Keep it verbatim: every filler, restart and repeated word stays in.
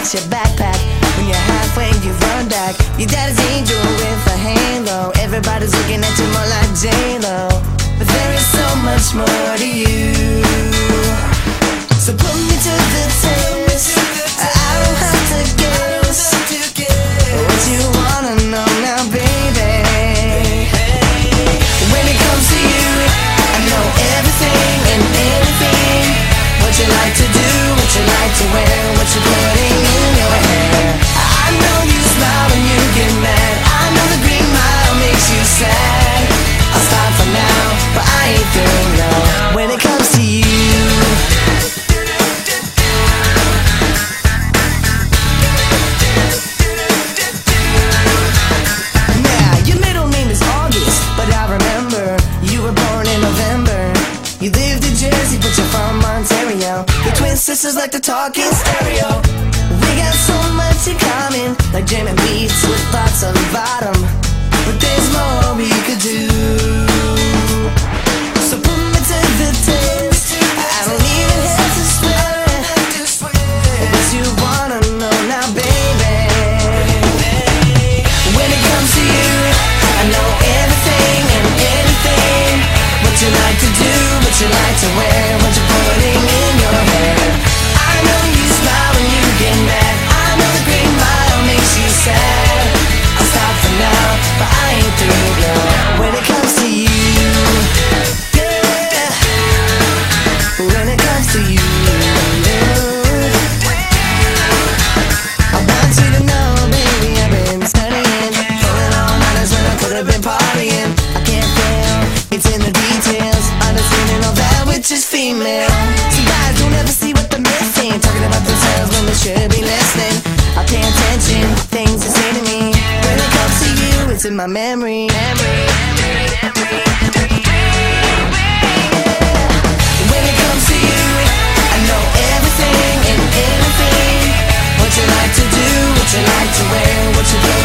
finish your backpack. When you're halfway, you run back. Your daddy's angel with a halo. Everybody's looking at you more like J-Lo. But there is so much more to you. So put me to the test. I don't have to guess what you wanna know now, baby. When it comes to you, I know everything and anything. What you like to do, what you like to wear, what you're putting in your hair. I know you smile when you get mad. I know the green mile makes you sad. I'll stop for now, but I ain't through, no. When it comes to you, now your middle name is August, but I remember you were born in November. You lived in Jersey, but you're from Ontario. Your twin sisters like to talk in stereo. We got so much in common, like jamming beats with thoughts on the bottom. But there's more we could do. So put me to the test. I don't even have to swear. What you wanna know now, baby? When it comes to you, I know everything and anything. What you like to do, what you like to wear, what you're putting in your hair. I know you smile when you get mad. I know the green mile makes you sad. I'll stop for now, but I ain't through, no. When it comes to you, yeah. When it comes to you, I want you to know, baby, I've been studying, pulling all nighters when I could have been partying. I can't fail, it's in the details, understanding all that which is female. Some guys don't ever see what they're missing, talking about themselves when they should be listening. I pay attention, things they say to me. When it comes to you, it's in my memory. memory, memory, memory, memory. When it comes to you, I know everything and anything. What you like to do, what you like to wear, what you